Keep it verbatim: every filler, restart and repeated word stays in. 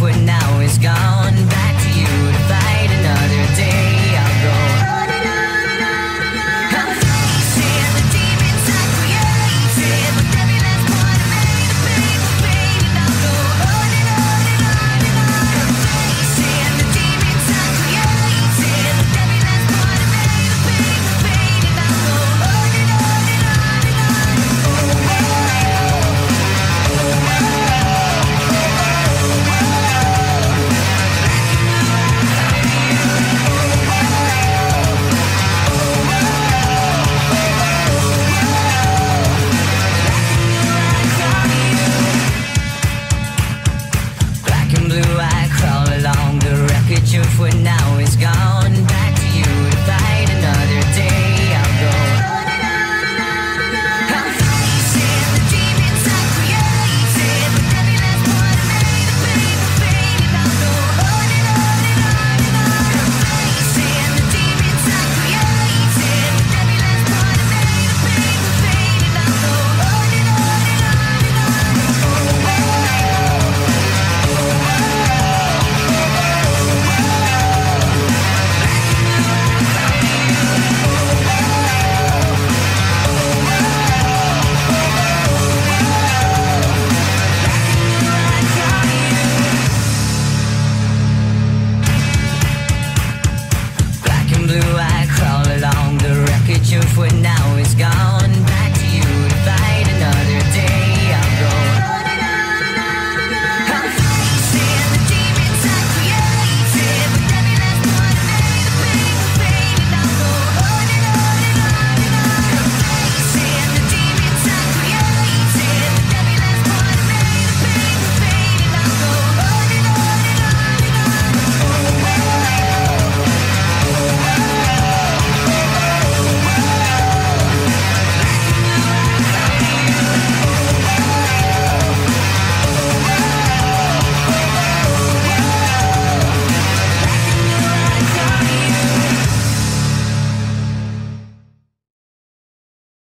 foot now is gone. Back to you to fight another day. I'll go on and on and on and on. I'm facing the demons I created, with every last part of me to fade, to fade. And I'll go on and on and on and on. I'm facing the demons I created, with every last part of me to fade, to fade. And I'll go on and on and on and on. Oh, oh, oh, oh, oh. Your foot now is gone. Back to you to fight another day. I'll go on and on and on and on. I'm facing the demons I created, with every last part of me to fade, to fade. And I'll go on and on and on and on. I'm facing the demons I created, with every last part of me to fade, to fade. And I'll go on and on and on and on. Oh, oh, oh, oh, oh. Your foot now is gone.